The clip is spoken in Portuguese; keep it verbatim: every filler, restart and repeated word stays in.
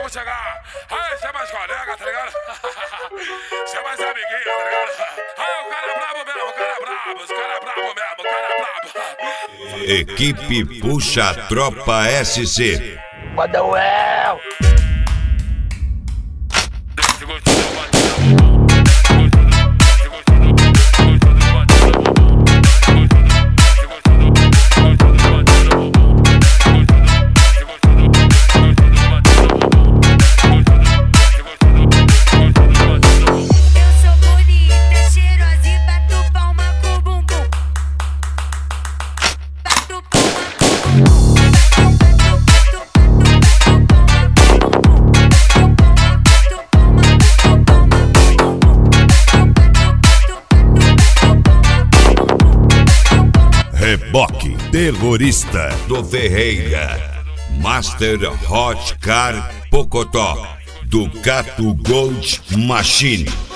vou chegar. Aí, você é mais colega, tá ligado? Você é mais amiguinho, tá ligado? Aí, o cara é brabo mesmo, o cara é brabo, os cara é brabo mesmo, o cara é brabo. Equipe Puxa Tropa S C. Manuel! Reboque Terrorista do Ferreira, Master Hot Car Pocotó, Ducato Gold Machine.